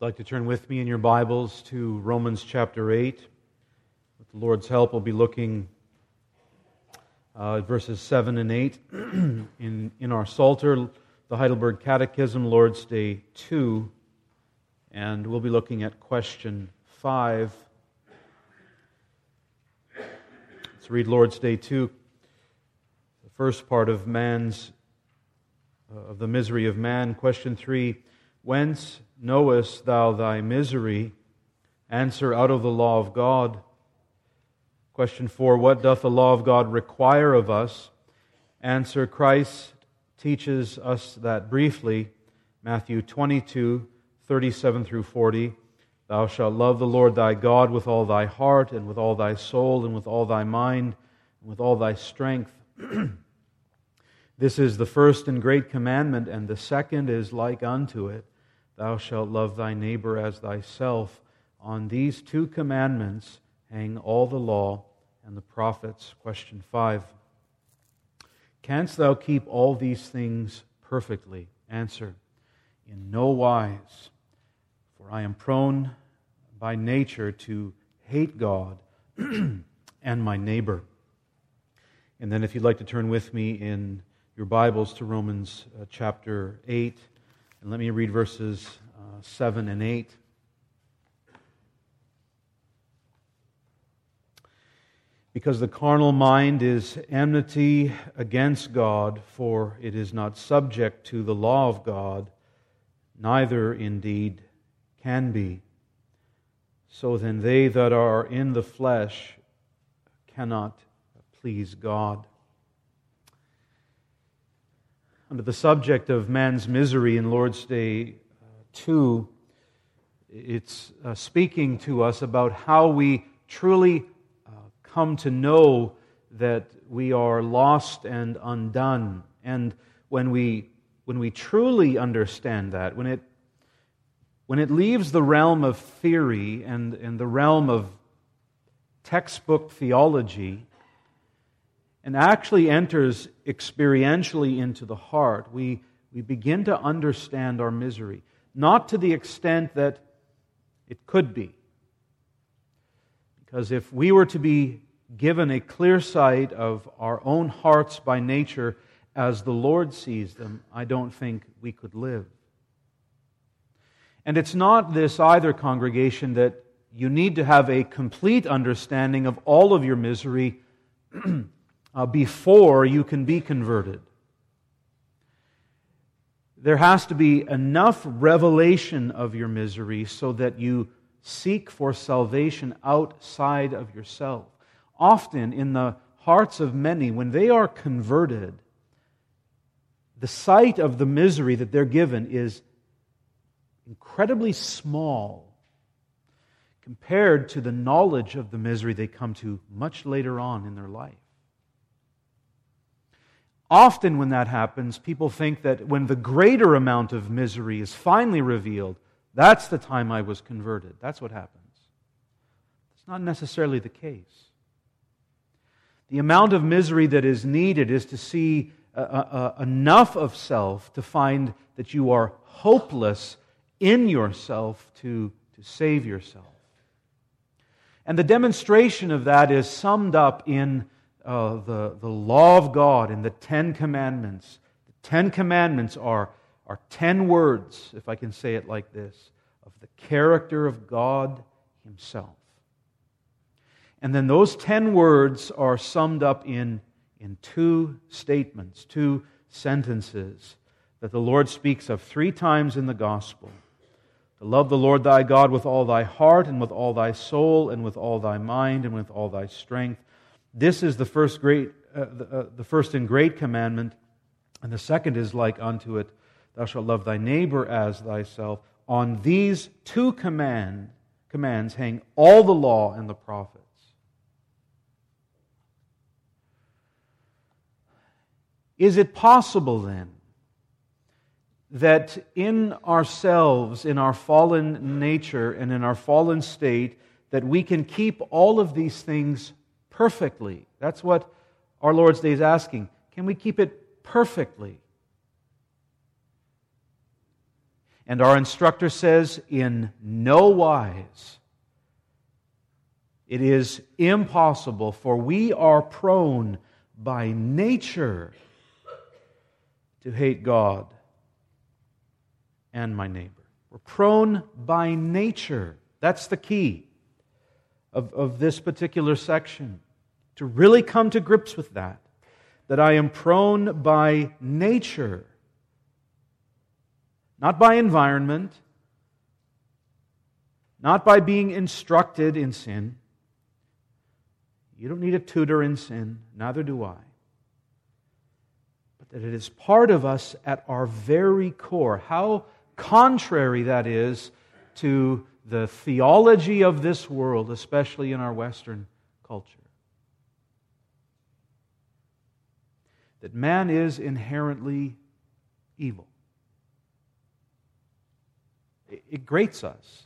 Like to turn with me in your Bibles to Romans chapter 8. With the Lord's help, we'll be looking at verses 7 and 8 in our Psalter, the Heidelberg Catechism, Lord's Day 2, and we'll be looking at question 5. Let's read Lord's Day 2, the first part of the misery of man. Question 3, whence knowest thou thy misery? Answer, out of the law of God. Question 4, what doth the law of God require of us? Answer, Christ teaches us that briefly. Matthew 22, 37 through 40. Thou shalt love the Lord thy God with all thy heart, and with all thy soul, and with all thy mind, and with all thy strength. This is the first and great commandment, and the second is like unto it. Thou shalt love thy neighbor as thyself. On these two commandments hang all the law and the prophets. Question 5. Canst thou keep all these things perfectly? Answer, in no wise. For I am prone by nature to hate God and my neighbor. And then if you'd like to turn with me in your Bibles to Romans chapter 8, and let me read verses 7 and 8. Because the carnal mind is enmity against God, for it is not subject to the law of God, neither indeed can be. So then they that are in the flesh cannot please God. Under the subject of man's misery in Lord's Day 2, it's speaking to us about how we truly come to know that we are lost and undone. And when we truly understand that, when it leaves the realm of theory and the realm of textbook theology, and actually enters experientially into the heart, we begin to understand our misery. Not to the extent that it could be. Because if we were to be given a clear sight of our own hearts by nature as the Lord sees them, I don't think we could live. And it's not this either, congregation, that you need to have a complete understanding of all of your misery before you can be converted. There has to be enough revelation of your misery so that you seek for salvation outside of yourself. Often in the hearts of many, when they are converted, the sight of the misery that they're given is incredibly small compared to the knowledge of the misery they come to much later on in their life. Often when that happens, people think that when the greater amount of misery is finally revealed, that's the time I was converted. That's what happens. It's not necessarily the case. The amount of misery that is needed is to see enough of self to find that you are hopeless in yourself to save yourself. And the demonstration of that is summed up in the law of God in the Ten Commandments. The Ten Commandments are 10 words, if I can say it like this, of the character of God Himself. And then those 10 words are summed up in two statements, two sentences that the Lord speaks of 3 times in the Gospel. To love the Lord thy God with all thy heart, and with all thy soul, and with all thy mind, and with all thy strength. This is the first and great commandment, and the second is like unto it, thou shalt love thy neighbor as thyself. On these 2 commands hang all the law and the prophets. Is it possible then that in ourselves, in our fallen nature and in our fallen state, that we can keep all of these things perfectly? That's what our Lord's Day is asking. Can we keep it perfectly? And our instructor says, in no wise. It is impossible, for we are prone by nature to hate God and my neighbor. We're prone by nature. That's the key of this particular section. To really come to grips with that I am prone by nature, not by environment, not by being instructed in sin. You don't need a tutor in sin, neither do I. But that it is part of us at our very core. How contrary that is to the theology of this world, especially in our Western culture. That man is inherently evil. It grates us.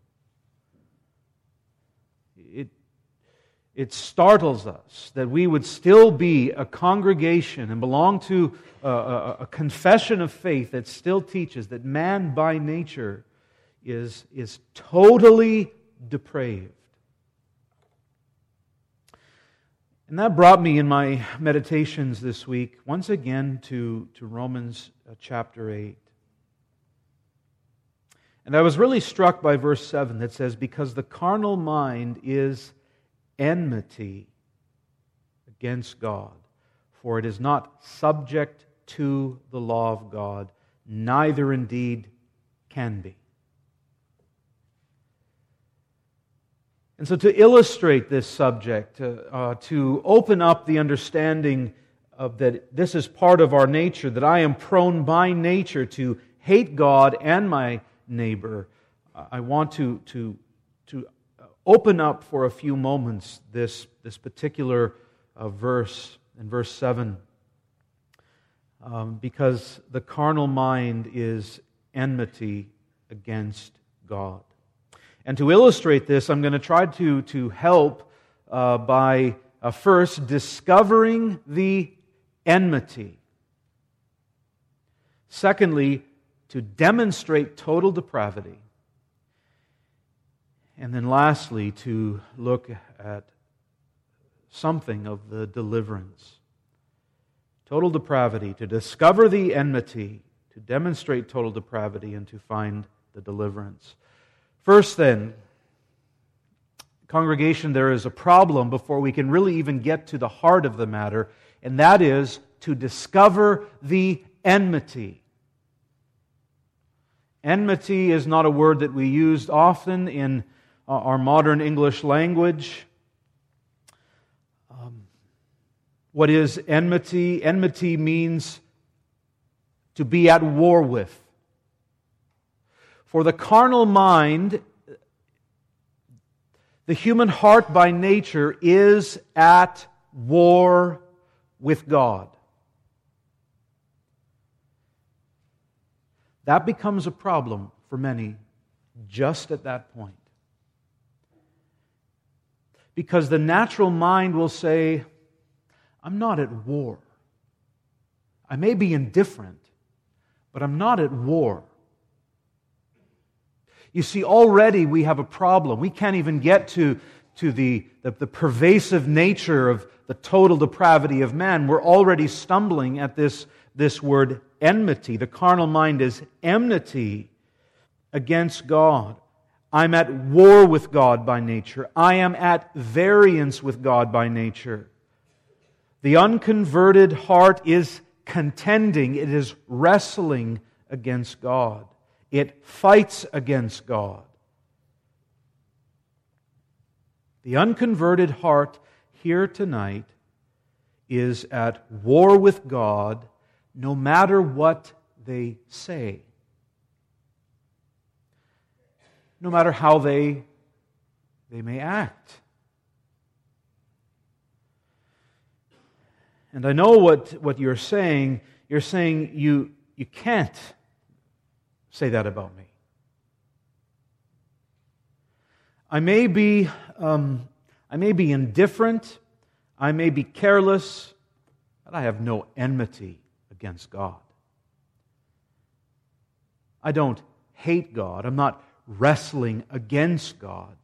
It startles us that we would still be a congregation and belong to a confession of faith that still teaches that man by nature is totally depraved. And that brought me in my meditations this week once again to Romans chapter 8. And I was really struck by verse 7 that says, because the carnal mind is enmity against God, for it is not subject to the law of God, neither indeed can be. And so to illustrate this subject, to open up the understanding of that this is part of our nature, that I am prone by nature to hate God and my neighbor, I want to open up for a few moments this particular verse in verse 7, because the carnal mind is enmity against God. And to illustrate this, I'm going to try to help by first discovering the enmity. Secondly, to demonstrate total depravity. And then lastly, to look at something of the deliverance. Total depravity, to discover the enmity, to demonstrate total depravity, and to find the deliverance. First then, congregation, there is a problem before we can really even get to the heart of the matter, and that is to discover the enmity. Enmity is not a word that we use often in our modern English language. What is enmity? Enmity means to be at war with. For the carnal mind, the human heart by nature is at war with God. That becomes a problem for many just at that point. Because the natural mind will say, I'm not at war. I may be indifferent, but I'm not at war. You see, already we have a problem. We can't even get to the pervasive nature of the total depravity of man. We're already stumbling at this word enmity. The carnal mind is enmity against God. I'm at war with God by nature. I am at variance with God by nature. The unconverted heart is contending. It is wrestling against God. It fights against God. The unconverted heart here tonight is at war with God no matter what they say. No matter how they may act. And I know what you're saying. You're saying you can't say that about me. I may be indifferent. I may be careless, but I have no enmity against God. I don't hate God. I'm not wrestling against God.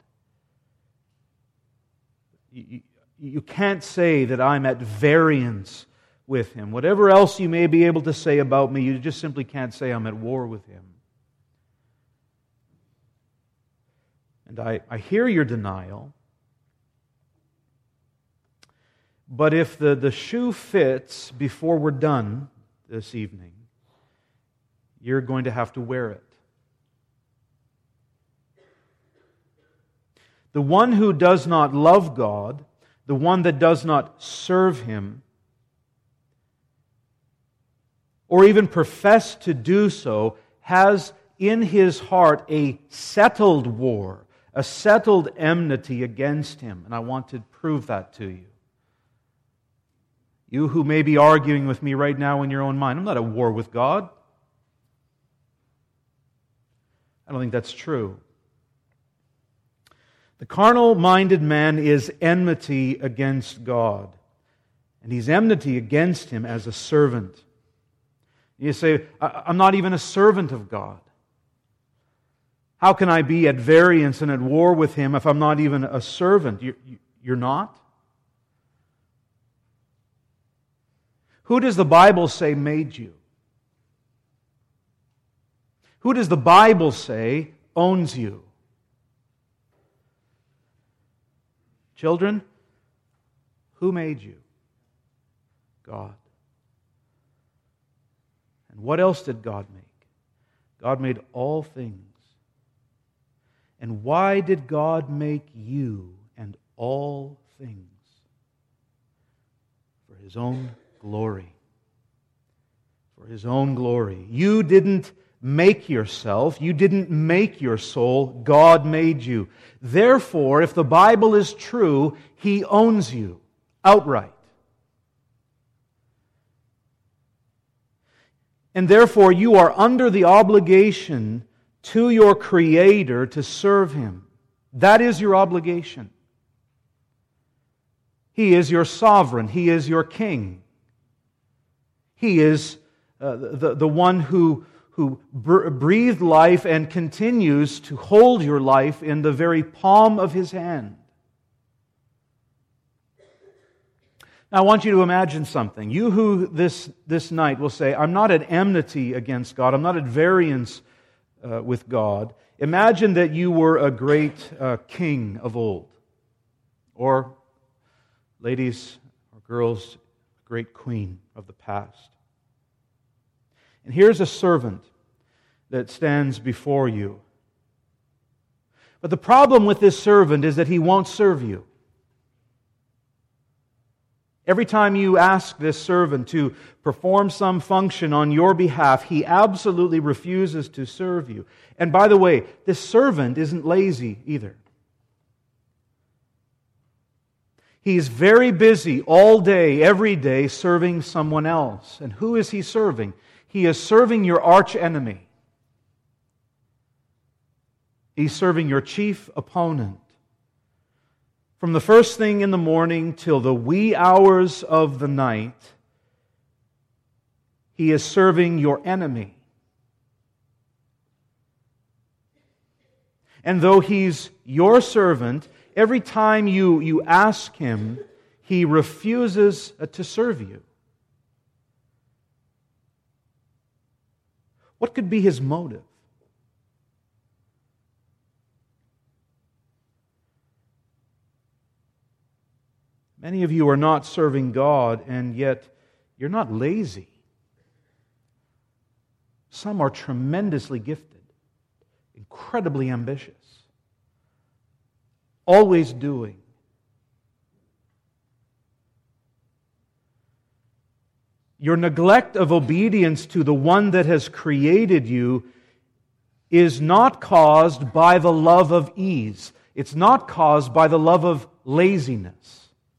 You can't say that I'm at variance with Him. Whatever else you may be able to say about me, you just simply can't say I'm at war with Him. And I hear your denial. But if the shoe fits before we're done this evening, you're going to have to wear it. The one who does not love God, the one that does not serve Him, or even profess to do so, has in his heart a settled war, a settled enmity against Him. And I want to prove that to you. You who may be arguing with me right now in your own mind, I'm not at war with God. I don't think that's true. The carnal-minded man is enmity against God. And he's enmity against Him as a servant. You say, I'm not even a servant of God. How can I be at variance and at war with Him if I'm not even a servant? You're not? Who does the Bible say made you? Who does the Bible say owns you? Children, who made you? God. And what else did God make? God made all things. And why did God make you and all things? For His own glory. For His own glory. You didn't make yourself. You didn't make your soul. God made you. Therefore, if the Bible is true, He owns you outright. And therefore, you are under the obligation to your Creator to serve Him. That is your obligation. He is your sovereign. He is your king. He is the one who breathed life and continues to hold your life in the very palm of His hand. Now, I want you to imagine something. You who this night will say, I'm not at enmity against God, I'm not at variance with God. Imagine that you were a great king of old. Or, ladies or girls, a great queen of the past. And here's a servant that stands before you. But the problem with this servant is that he won't serve you. Every time you ask this servant to perform some function on your behalf, he absolutely refuses to serve you. And by the way, this servant isn't lazy either. He's very busy all day, every day, serving someone else. And who is he serving? He is serving your arch enemy. He's serving your chief opponent. From the first thing in the morning till the wee hours of the night, he is serving your enemy. And though he's your servant, every time you ask him, he refuses to serve you. What could be his motive? Many of you are not serving God, and yet you're not lazy. Some are tremendously gifted, incredibly ambitious, always doing. Your neglect of obedience to the one that has created you is not caused by the love of ease. It's not caused by the love of laziness.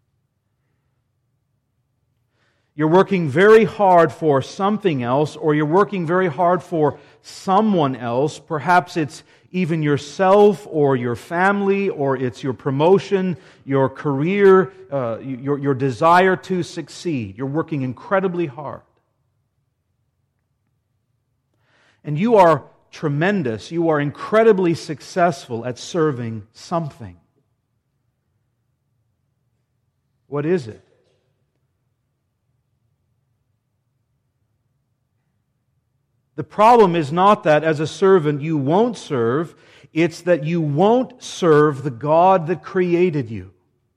You're working very hard for something else, or you're working very hard for someone else. Perhaps it's even yourself or your family, or it's your promotion, your career, your desire to succeed. You're working incredibly hard. And you are tremendous. You are incredibly successful at serving something. What is it? The problem is not that as a servant you won't serve, it's that you won't serve the God that created you.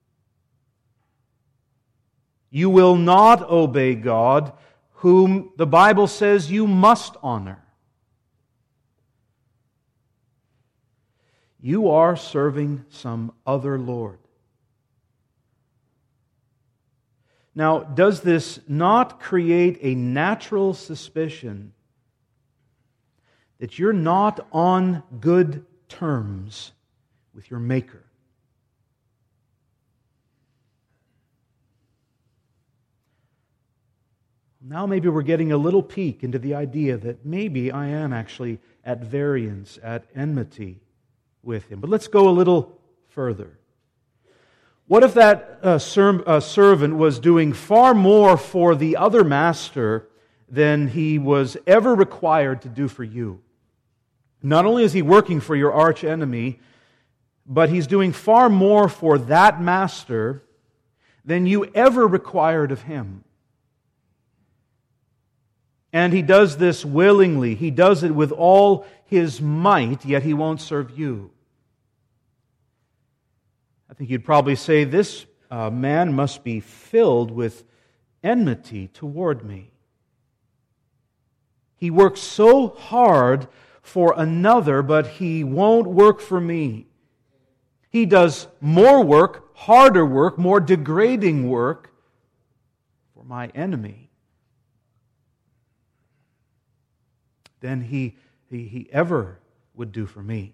You will not obey God, whom the Bible says you must honor. You are serving some other Lord. Now, does this not create a natural suspicion that you're not on good terms with your Maker? Now maybe we're getting a little peek into the idea that maybe I am actually at variance, at enmity with Him. But let's go a little further. What if that servant was doing far more for the other master than he was ever required to do for you? Not only is he working for your arch enemy, but he's doing far more for that master than you ever required of him. And he does this willingly. He does it with all his might, yet he won't serve you. I think you'd probably say this man must be filled with enmity toward me. He works so hard for another, but he won't work for me. He does more work, harder work, more degrading work for my enemy than he ever would do for me.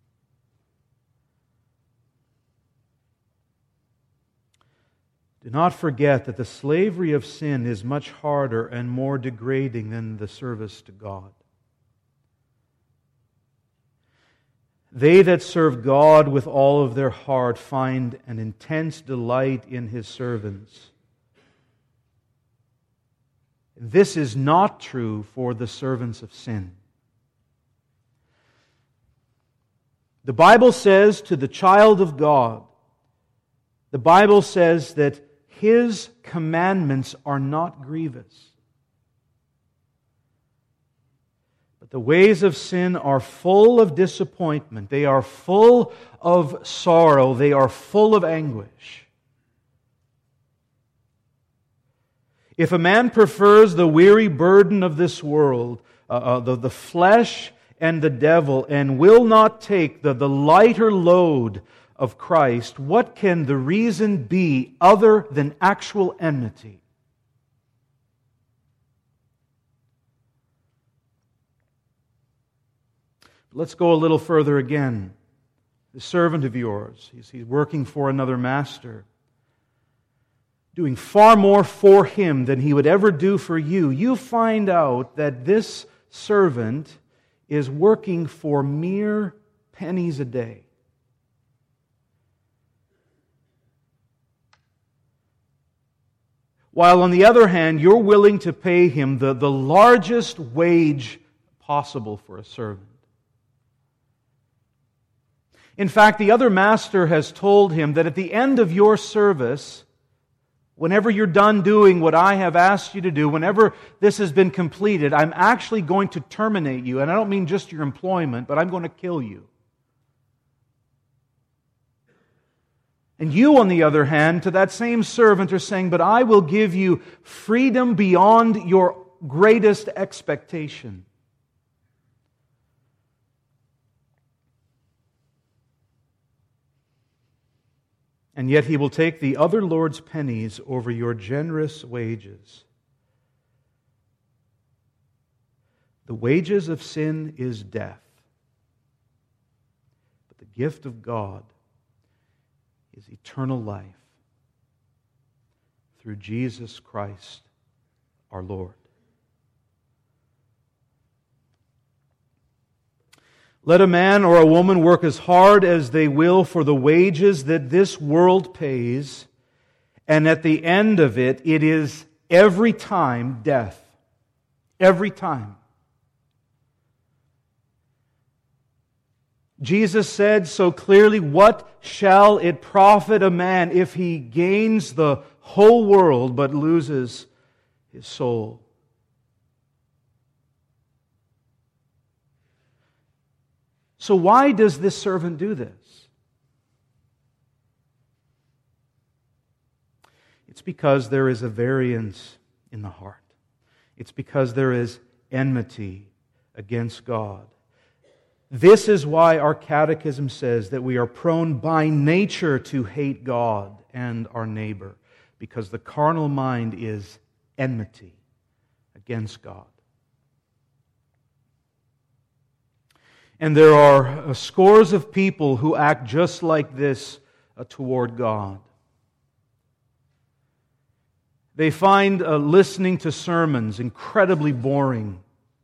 Do not forget that the slavery of sin is much harder and more degrading than the service to God. They that serve God with all of their heart find an intense delight in His servants. This is not true for the servants of sin. The Bible says to the child of God, the Bible says that His commandments are not grievous. But the ways of sin are full of disappointment. They are full of sorrow. They are full of anguish. If a man prefers the weary burden of this world, the flesh and the devil, and will not take the lighter load of Christ, what can the reason be other than actual enmity? Let's go a little further again. The servant of yours, he's working for another master, doing far more for him than he would ever do for you. You find out that this servant is working for mere pennies a day. While on the other hand, you're willing to pay him the largest wage possible for a servant. In fact, the other master has told him that at the end of your service, whenever you're done doing what I have asked you to do, whenever this has been completed, I'm actually going to terminate you. And I don't mean just your employment, but I'm going to kill you. And you, on the other hand, to that same servant are saying, but I will give you freedom beyond your greatest expectation. And yet he will take the other Lord's pennies over your generous wages. The wages of sin is death. But the gift of God is eternal life through Jesus Christ our Lord. Let a man or a woman work as hard as they will for the wages that this world pays, and at the end of it, it is every time death. Every time. Jesus said so clearly, "What shall it profit a man if he gains the whole world but loses his soul?" So why does this servant do this? It's because there is a variance in the heart. It's because there is enmity against God. This is why our catechism says that we are prone by nature to hate God and our neighbor, because the carnal mind is enmity against God. And there are scores of people who act just like this toward God. They find listening to sermons incredibly boring.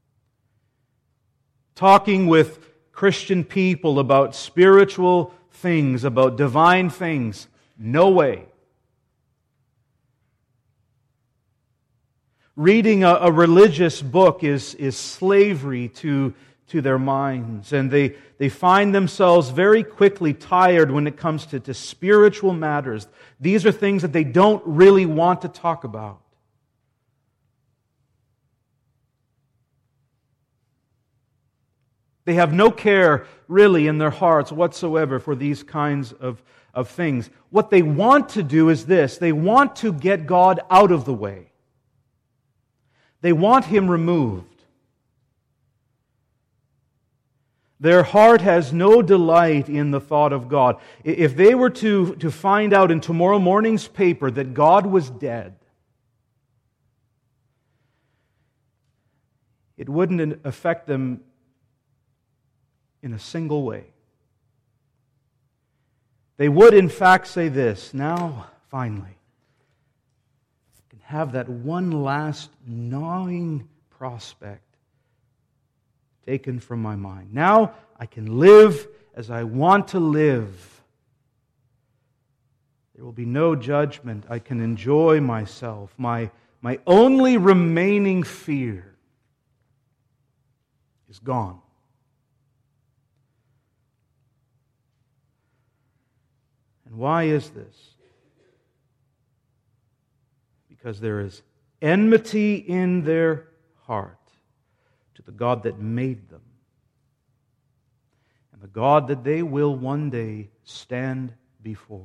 Talking with Christian people about spiritual things, about divine things, no way. Reading a religious book is slavery to their minds, and they find themselves very quickly tired when it comes to spiritual matters. These are things that they don't really want to talk about. They have no care, really, in their hearts whatsoever for these kinds of things. What they want to do is this: they want to get God out of the way. They want Him removed. Their heart has no delight in the thought of God. If they were to find out in tomorrow morning's paper that God was dead, it wouldn't affect them in a single way. They would, in fact, say this: now, finally, I can have that one last gnawing prospect taken from my mind. Now I can live as I want to live. There will be no judgment. I can enjoy myself. My only remaining fear is gone. And why is this? Because there is enmity in their heart to the God that made them, and the God that they will one day stand before.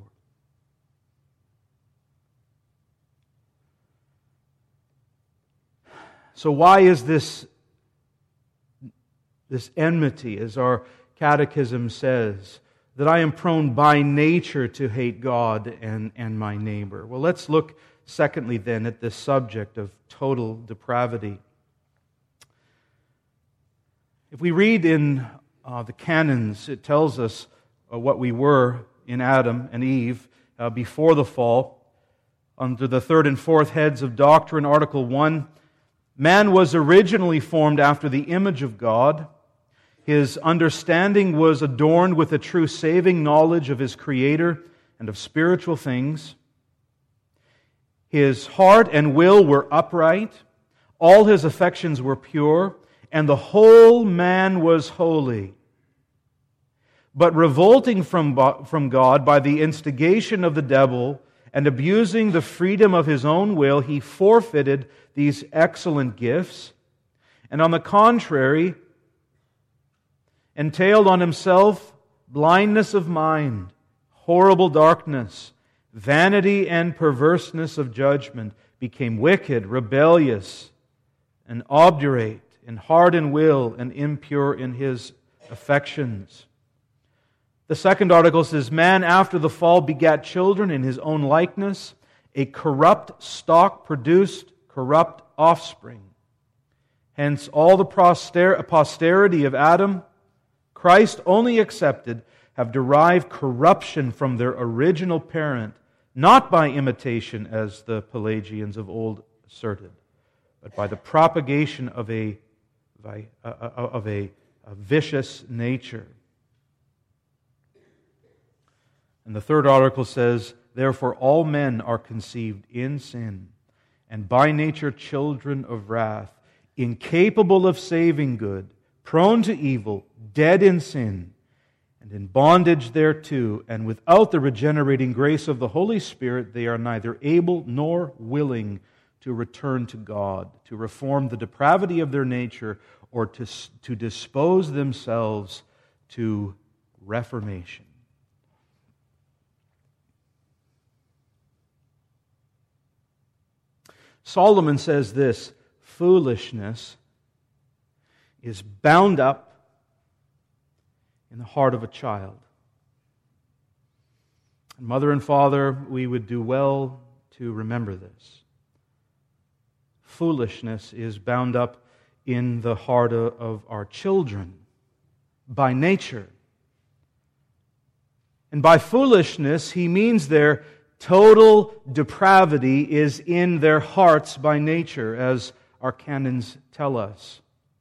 So why is this enmity, as our catechism says, that I am prone by nature to hate God and my neighbor? Well, let's look secondly then at this subject of total depravity. If we read in the canons, it tells us what we were in Adam and Eve before the fall. Under the third and fourth heads of doctrine, Article 1, man was originally formed after the image of God. His understanding was adorned with a true saving knowledge of his Creator and of spiritual things. His heart and will were upright. All his affections were pure. And the whole man was holy. But revolting from God by the instigation of the devil and abusing the freedom of his own will, he forfeited these excellent gifts, and on the contrary, entailed on himself blindness of mind, horrible darkness, vanity and perverseness of judgment, became wicked, rebellious, and obdurate, and hard in will, and impure in his affections. The second article says, man after the fall begat children in his own likeness. A corrupt stock produced corrupt offspring. Hence all the posterity of Adam, Christ only excepted, have derived corruption from their original parent, not by imitation as the Pelagians of old asserted, but by the propagation of a vicious nature. And the third article says, therefore all men are conceived in sin, and by nature children of wrath, incapable of saving good, prone to evil, dead in sin, and in bondage thereto, and without the regenerating grace of the Holy Spirit, they are neither able nor willing to return to God, to reform the depravity of their nature, or to dispose themselves to reformation. Solomon says this: foolishness is bound up in the heart of a child. And mother and father, we would do well to remember this. Foolishness is bound up in the heart of our children by nature. And by foolishness, he means their total depravity is in their hearts by nature, as our canons tell us.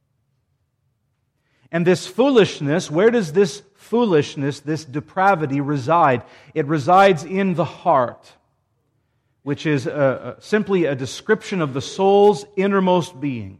And this foolishness, where does this foolishness, this depravity reside? It resides in the heart, which is simply a description of the soul's innermost being.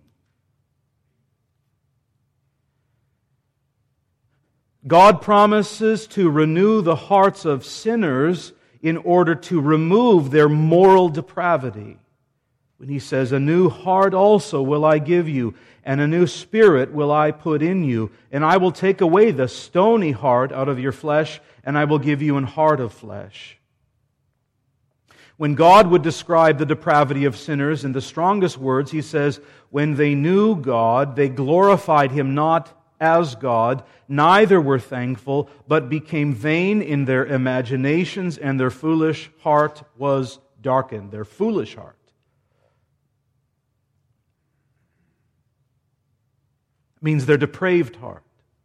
God promises to renew the hearts of sinners in order to remove their moral depravity. When He says, "A new heart also will I give you, and a new spirit will I put in you, and I will take away the stony heart out of your flesh, and I will give you an heart of flesh." When God would describe the depravity of sinners in the strongest words, He says, "When they knew God, they glorified Him not as God, neither were thankful, but became vain in their imaginations, and their foolish heart was darkened." Their foolish heart. Means their depraved heart.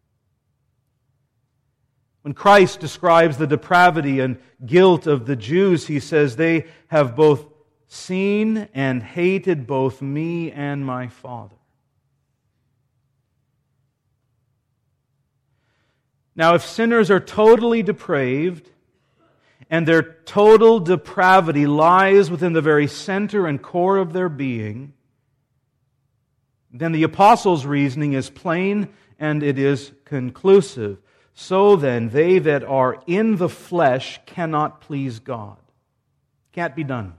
When Christ describes the depravity and guilt of the Jews, He says, "They have both seen and hated both me and my Father." Now, if sinners are totally depraved, and their total depravity lies within the very center and core of their being, then the apostles' reasoning is plain and it is conclusive. So then, they that are in the flesh cannot please God. Can't be done.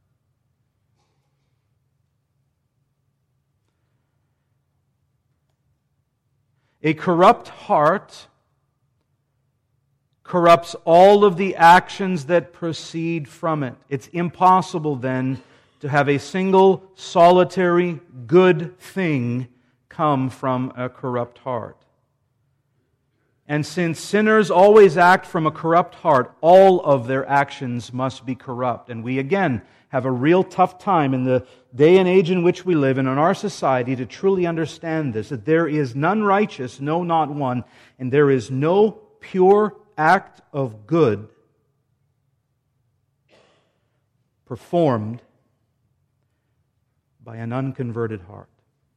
A corrupt heart corrupts all of the actions that proceed from it. It's impossible then to have a single, solitary, good thing come from a corrupt heart. And since sinners always act from a corrupt heart, all of their actions must be corrupt. And we again have a real tough time in the day and age in which we live and in our society to truly understand this, that there is none righteous, no, not one, and there is no pure act of good performed by an unconverted heart.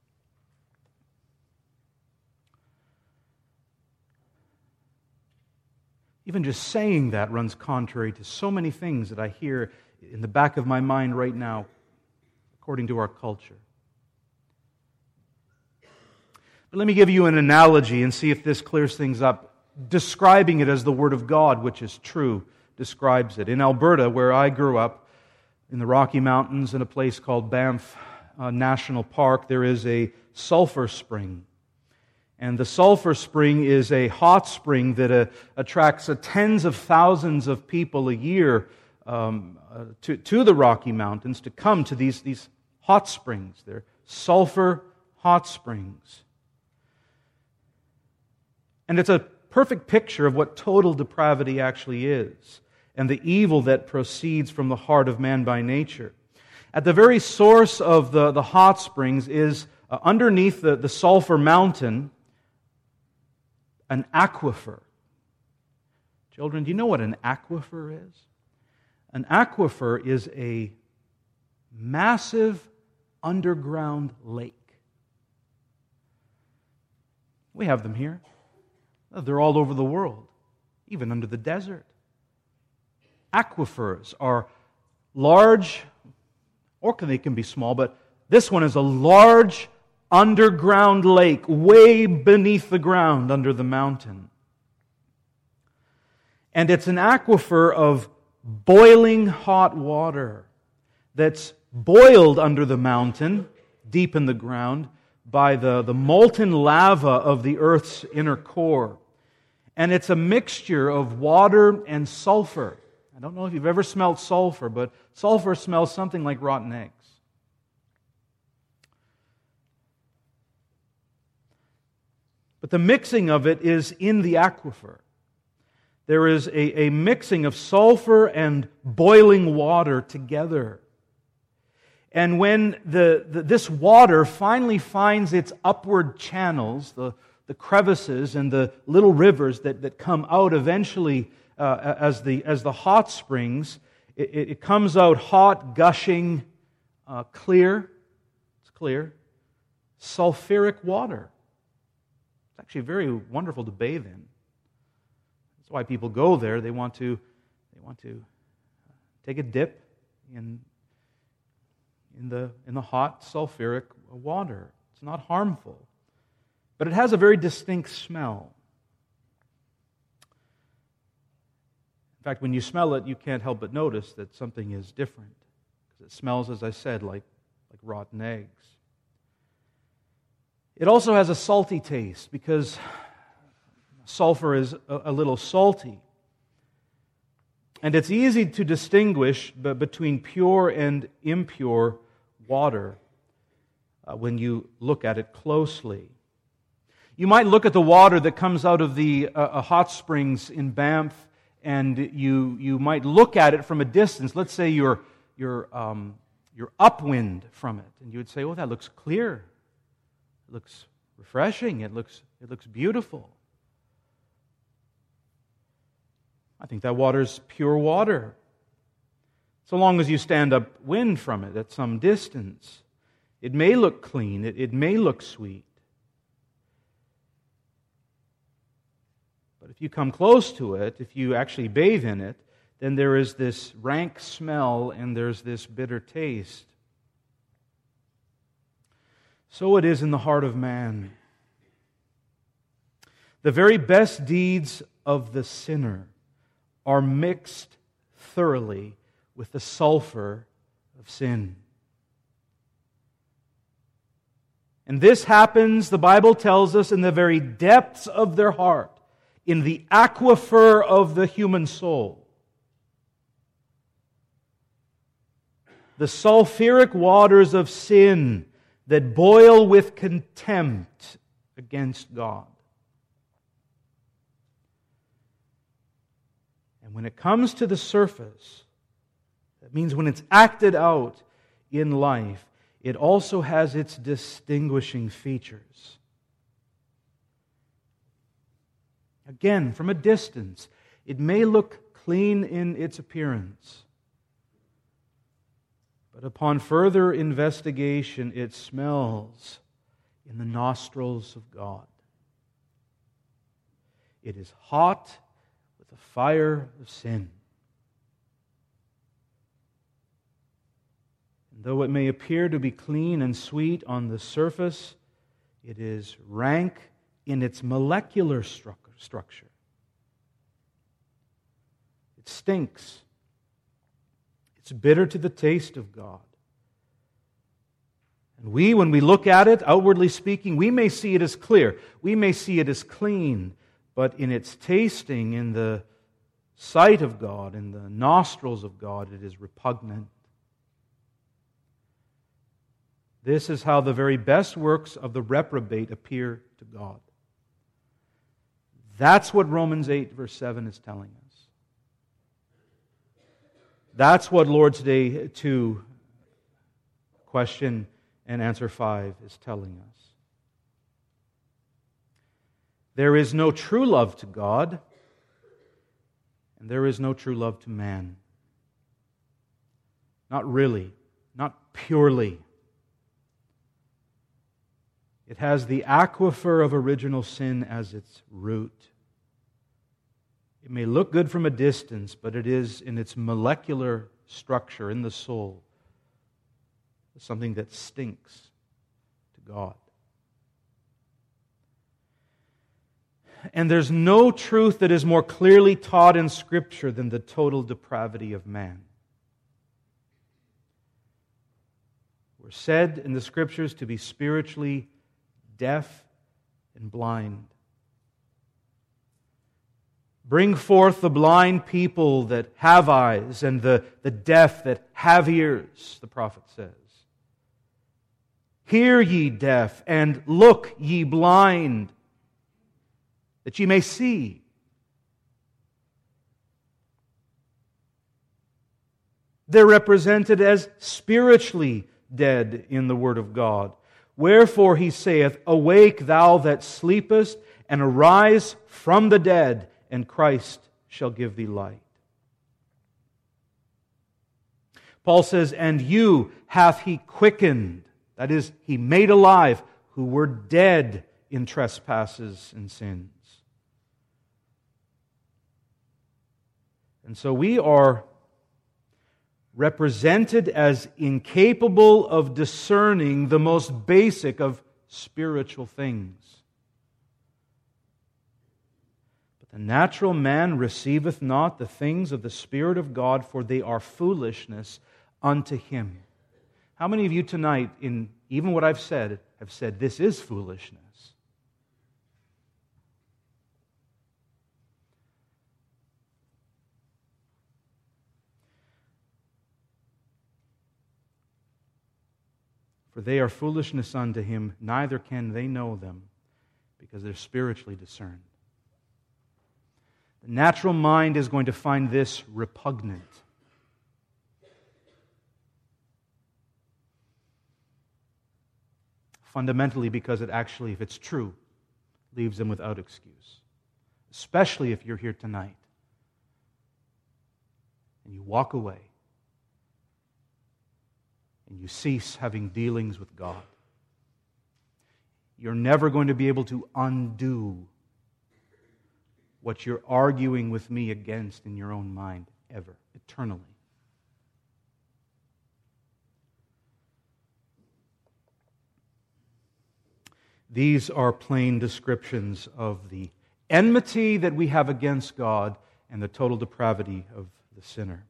Even just saying that runs contrary to so many things that I hear in the back of my mind right now, according to our culture. But let me give you an analogy and see if this clears things up, describing it as the Word of God, which is true, describes it. In Alberta, where I grew up, in the Rocky Mountains, in a place called Banff National Park, there is a sulfur spring. And the sulfur spring is a hot spring that attracts tens of thousands of people a year to the Rocky Mountains to come to these hot springs. They're sulfur hot springs. And it's a perfect picture of what total depravity actually is and the evil that proceeds from the heart of man by nature. At the very source of the hot springs is underneath the sulfur mountain, an aquifer. Children, do you know what an aquifer is? An aquifer is a massive underground lake. We have them here. They're all over the world, even under the desert. Aquifers are large, or they can be small, but this one is a large underground lake way beneath the ground under the mountain. And it's an aquifer of boiling hot water that's boiled under the mountain, deep in the ground, by the molten lava of the earth's inner core. And it's a mixture of water and sulfur. I don't know if you've ever smelled sulfur, but sulfur smells something like rotten eggs. But the mixing of it is in the aquifer. There is a mixing of sulfur and boiling water together. And when this water finally finds its upward channels, the crevices and the little rivers that come out eventually as the hot springs, it comes out hot, gushing, clear. It's clear. Sulfuric water. It's actually very wonderful to bathe in. That's why people go there. They want to take a dip in the hot sulfuric water. It's not harmful, but it has a very distinct smell. In fact, when you smell it, you can't help but notice that something is different, because it smells, as I said, like rotten eggs. It also has a salty taste, because sulfur is a little salty. And it's easy to distinguish between pure and impure water when you look at it closely. You might look at the water that comes out of the hot springs in Banff, and you might look at it from a distance. Let's say you're upwind from it, and you would say, "Oh, that looks clear. It looks refreshing. It looks beautiful." I think that water's pure water, so long as you stand upwind from it at some distance. It may look clean. It may look sweet. But if you come close to it, if you actually bathe in it, then there is this rank smell and there's this bitter taste. So it is in the heart of man. The very best deeds of the sinner are mixed thoroughly with the sulfur of sin. And this happens, the Bible tells us, in the very depths of their heart, in the aquifer of the human soul. The sulfuric waters of sin that boil with contempt against God. And when it comes to the surface, that means when it's acted out in life, it also has its distinguishing features. Again, from a distance, it may look clean in its appearance, but upon further investigation, it smells in the nostrils of God. It is hot with the fire of sin. And though it may appear to be clean and sweet on the surface, it is rank in its molecular structure. It stinks. It's bitter to the taste of God. And when we look at it, outwardly speaking, we may see it as clear. We may see it as clean. But in its tasting, in the sight of God, in the nostrils of God, it is repugnant. This is how the very best works of the reprobate appear to God. That's what Romans 8, verse 7 is telling us. That's what Lord's Day 2, question and answer 5 is telling us. There is no true love to God, and there is no true love to man. Not really, not purely. It has the aquifer of original sin as its root. It may look good from a distance, but it is in its molecular structure in the soul something that stinks to God. And there's no truth that is more clearly taught in Scripture than the total depravity of man. We're said in the Scriptures to be spiritually deaf and blind. Bring forth the blind people that have eyes and the deaf that have ears, the prophet says. Hear ye deaf, and look ye blind, that ye may see. They're represented as spiritually dead in the Word of God. Wherefore he saith, Awake thou that sleepest, and arise from the dead, and Christ shall give thee light. Paul says, And you hath he quickened, that is, he made alive, who were dead in trespasses and sins. And so we are represented as incapable of discerning the most basic of spiritual things. But the natural man receiveth not the things of the Spirit of God, for they are foolishness unto him. How many of you tonight, in even what I've said, have said, this is foolishness? For they are foolishness unto him, neither can they know them, because they're spiritually discerned. The natural mind is going to find this repugnant. Fundamentally because it actually, if it's true, leaves them without excuse. Especially if you're here tonight and you walk away and you cease having dealings with God. You're never going to be able to undo what you're arguing with me against in your own mind, ever, eternally. These are plain descriptions of the enmity that we have against God and the total depravity of the sinner.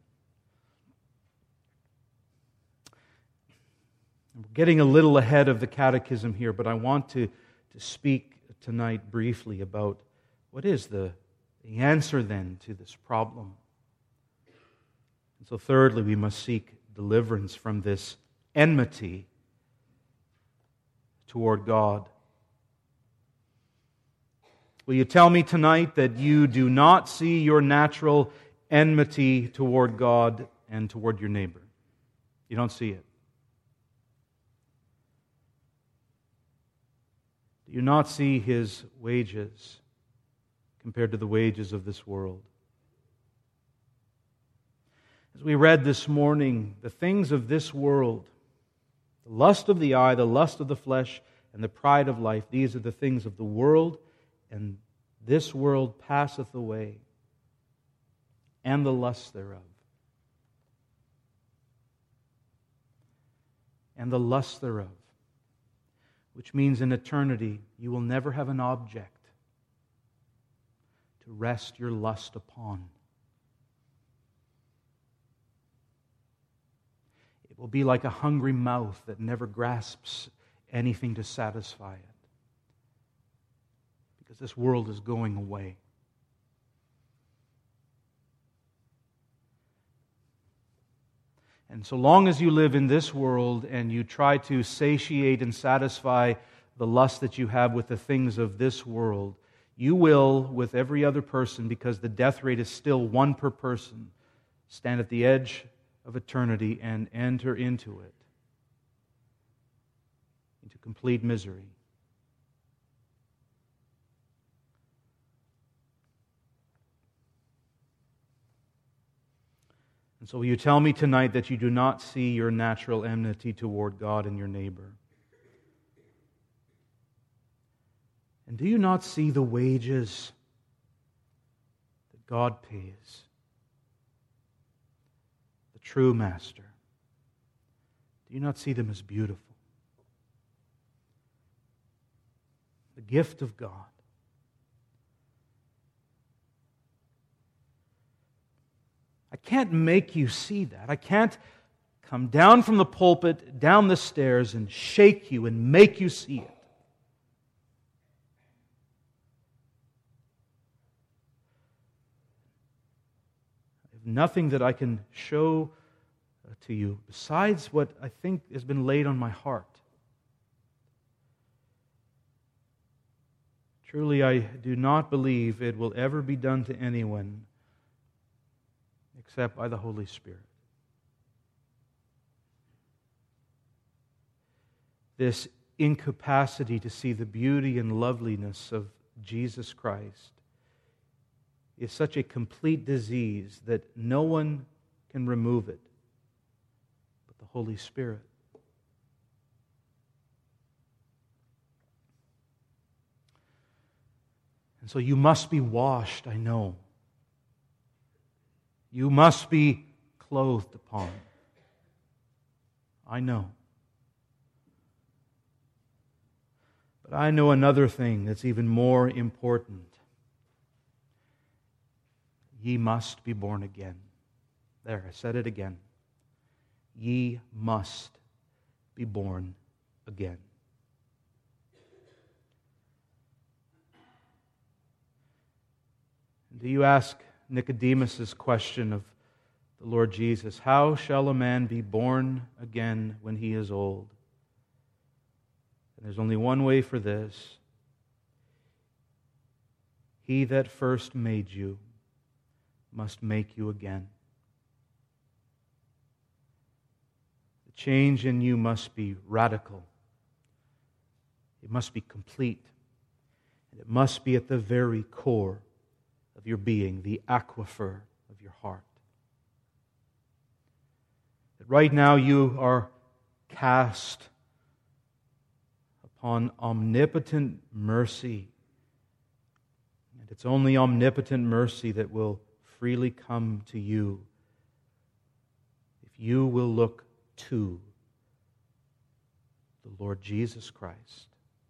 We're getting a little ahead of the catechism here, but I want to speak tonight briefly about what is the answer then to this problem. And so thirdly, we must seek deliverance from this enmity toward God. Will you tell me tonight that you do not see your natural enmity toward God and toward your neighbor? You don't see it. Do you not see his wages compared to the wages of this world? As we read this morning, the things of this world, the lust of the eye, the lust of the flesh, and the pride of life, these are the things of the world, and this world passeth away, and the lust thereof. And the lust thereof. Which means in eternity, you will never have an object to rest your lust upon. It will be like a hungry mouth that never grasps anything to satisfy it. Because this world is going away. And so long as you live in this world and you try to satiate and satisfy the lust that you have with the things of this world, you will, with every other person, because the death rate is still one per person, stand at the edge of eternity and enter into it, into complete misery. And so will you tell me tonight that you do not see your natural enmity toward God and your neighbor? And do you not see the wages that God pays? The true master. Do you not see them as beautiful? The gift of God. I can't make you see that. I can't come down from the pulpit, down the stairs, and shake you and make you see it. I have nothing that I can show to you besides what I think has been laid on my heart. Truly, I do not believe it will ever be done to anyone except by the Holy Spirit. This incapacity to see the beauty and loveliness of Jesus Christ is such a complete disease that no one can remove it but the Holy Spirit. And so you must be washed, I know. You must be clothed upon. I know. But I know another thing that's even more important. Ye must be born again. There, I said it again. Ye must be born again. Do you ask Nicodemus' question of the Lord Jesus, how shall a man be born again when he is old? And there's only one way for this. He that first made you must make you again. The change in you must be radical. It must be complete. And it must be at the very core of your being, the aquifer of your heart. That right now you are cast upon omnipotent mercy. And it's only omnipotent mercy that will freely come to you if you will look to the Lord Jesus Christ.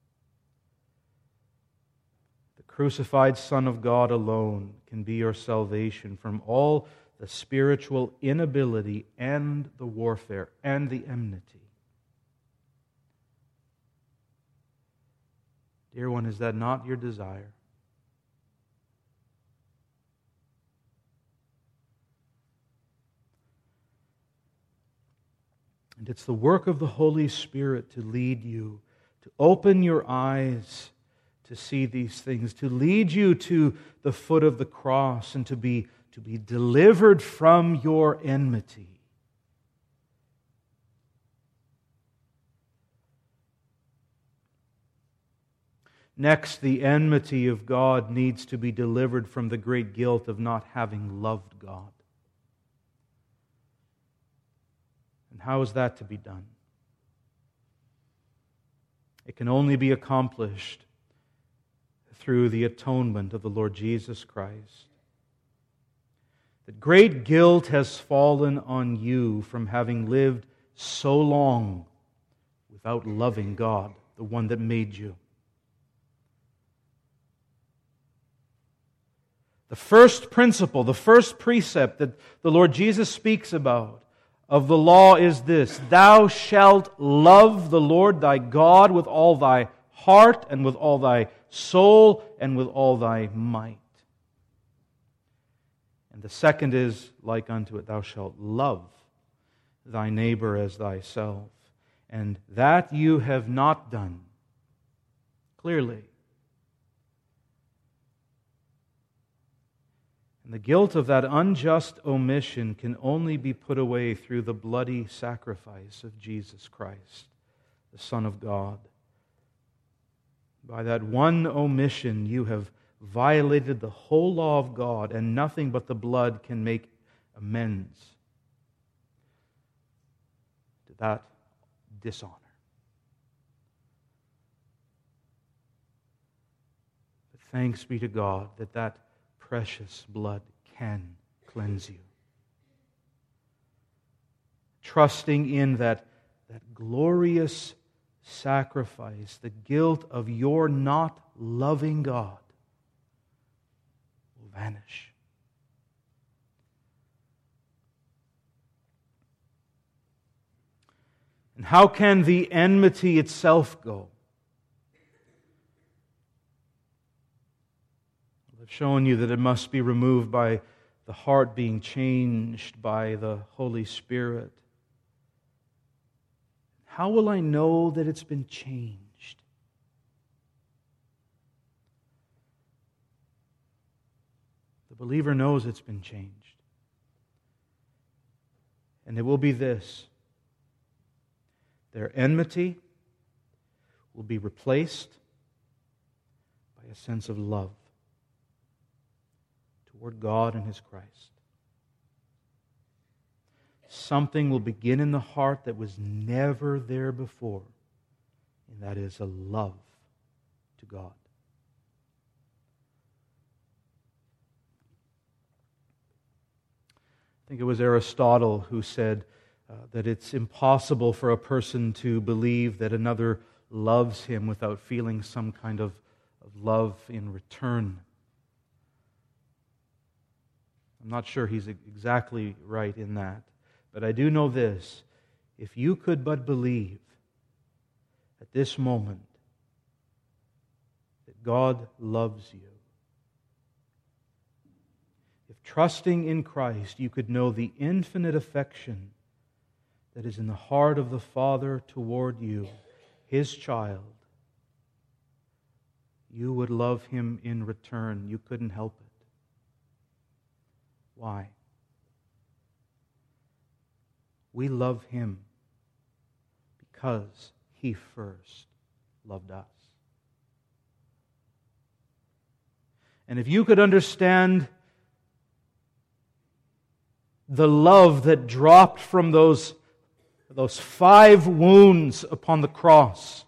The crucified Son of God alone can be your salvation from all the spiritual inability and the warfare and the enmity. Dear one, is that not your desire? And it's the work of the Holy Spirit to lead you, to open your eyes to see these things, to lead you to the foot of the cross and to be delivered from your enmity. Next, the enmity of God needs to be delivered from the great guilt of not having loved God. And how is that to be done? It can only be accomplished through the atonement of the Lord Jesus Christ. That great guilt has fallen on you from having lived so long without loving God, the one that made you. The first principle, the first precept that the Lord Jesus speaks about of the law is this: thou shalt love the Lord thy God with all thy heart and with all thy soul and with all thy might. And the second is like unto it, thou shalt love thy neighbor as thyself. And that you have not done, clearly. And the guilt of that unjust omission can only be put away through the bloody sacrifice of Jesus Christ, the Son of God. By that one omission, you have violated the whole law of God, and nothing but the blood can make amends to that dishonor. But thanks be to God that that precious blood can cleanse you. Trusting in that glorious sacrifice, the guilt of your not loving God will vanish. And how can the enmity itself go? I've shown you that it must be removed by the heart being changed by the Holy Spirit. How will I know that it's been changed? The believer knows it's been changed. And it will be this: their enmity will be replaced by a sense of love toward God and His Christ. Something will begin in the heart that was never there before, and that is a love to God. I think it was Aristotle who said that it's impossible for a person to believe that another loves him without feeling some kind of love in return. I'm not sure he's exactly right in that. But I do know this: if you could but believe at this moment that God loves you, if trusting in Christ you could know the infinite affection that is in the heart of the Father toward you, His child, you would love Him in return. You couldn't help it. Why? We love Him because He first loved us. And if you could understand the love that dropped from those 5 wounds upon the cross,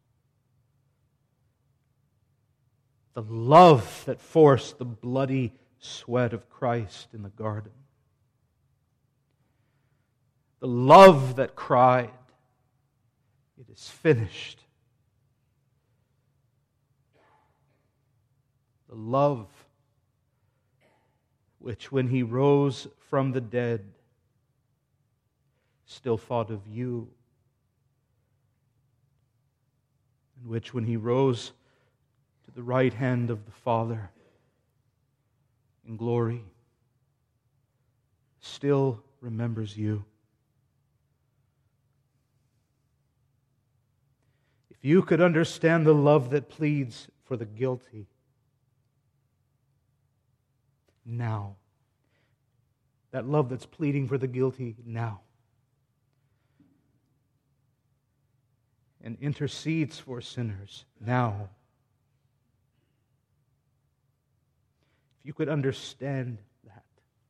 the love that forced the bloody sweat of Christ in the garden, the love that cried, "It is finished." The love which, when He rose from the dead, still thought of you, and which, when He rose to the right hand of the Father in glory, still remembers you. If you could understand the love that pleads for the guilty now, that love that's pleading for the guilty now, and intercedes for sinners now, if you could understand that,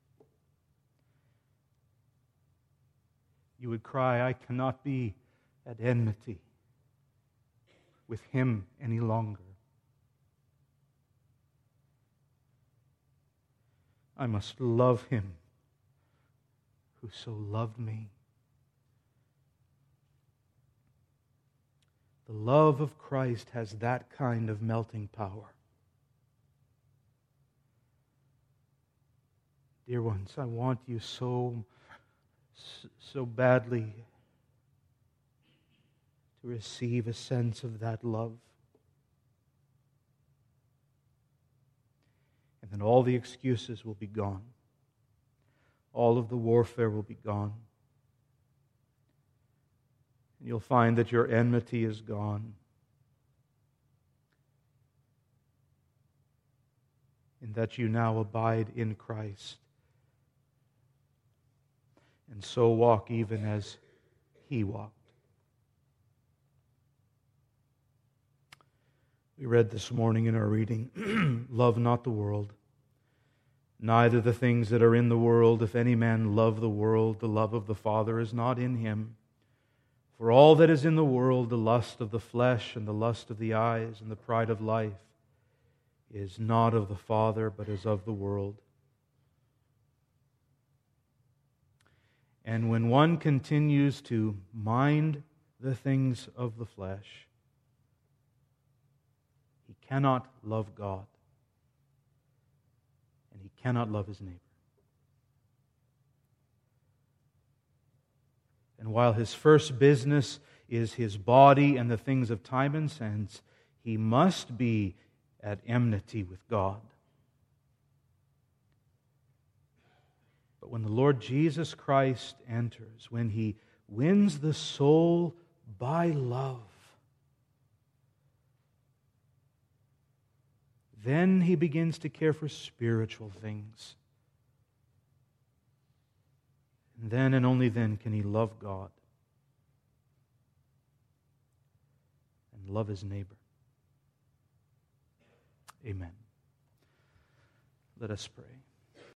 you would cry, "I cannot be at enmity with Him any longer. I must love Him who so loved me." The love of Christ has that kind of melting power. Dear ones, I want you so badly to receive a sense of that love. And then all the excuses will be gone. All of the warfare will be gone. And you'll find that your enmity is gone. And that you now abide in Christ. And so walk even as He walked. We read this morning in our reading, "Love not the world, neither the things that are in the world. If any man love the world, the love of the Father is not in him. For all that is in the world, the lust of the flesh and the lust of the eyes and the pride of life, is not of the Father, but is of the world." And when one continues to mind the things of the flesh, he cannot love God, and he cannot love his neighbor. And while his first business is his body and the things of time and sense, he must be at enmity with God. But when the Lord Jesus Christ enters, when he wins the soul by love, then he begins to care for spiritual things. And then and only then can he love God and love his neighbor. Amen. Let us pray.